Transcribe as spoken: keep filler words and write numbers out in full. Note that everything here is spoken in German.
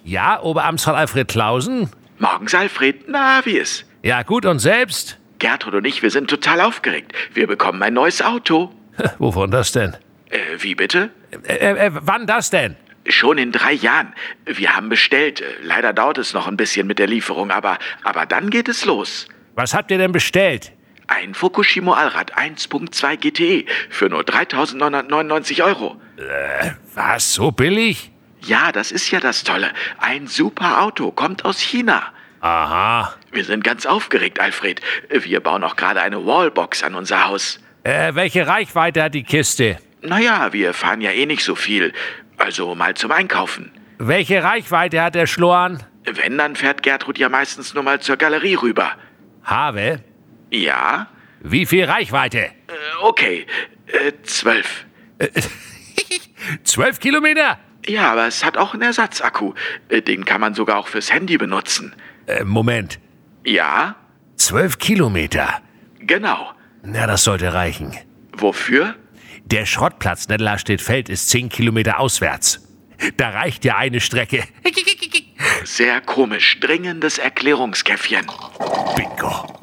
Ja, Oberamtsrat Alfred Clausen? Morgens, Alfred. Na, wie ist? Ja, gut, und selbst? Gertrud und ich, wir sind total aufgeregt. Wir bekommen ein neues Auto. Wovon das denn? Äh, wie bitte? Äh, äh, wann das denn? Schon in drei Jahren. Wir haben bestellt. Leider dauert es noch ein bisschen mit der Lieferung, aber, aber dann geht es los. Was habt ihr denn bestellt? Ein Fukushima Allrad eins Punkt zwei G T E für nur dreitausendneunhundertneunundneunzig Euro. Äh, was, so billig? Ja, das ist ja das Tolle. Ein super Auto, kommt aus China. Aha. Wir sind ganz aufgeregt, Alfred. Wir bauen auch gerade eine Wallbox an unser Haus. Äh, welche Reichweite hat die Kiste? Naja, wir fahren ja eh nicht so viel. Also mal zum Einkaufen. Welche Reichweite hat der Schlorn? Wenn, dann fährt Gertrud ja meistens nur mal zur Galerie rüber. Habe? Ja? Wie viel Reichweite? Äh, okay, äh, zwölf. Zwölf Kilometer? Ja, aber es hat auch einen Ersatzakku. Äh, Den kann man sogar auch fürs Handy benutzen. Äh, Moment. Ja? Zwölf Kilometer? Genau. Na, das sollte reichen. Wofür? Der Schrottplatz Nettelstedt-Feld ist zehn Kilometer auswärts. Da reicht ja eine Strecke. Sehr komisch. Dringendes Erklärungskäffchen. Bingo.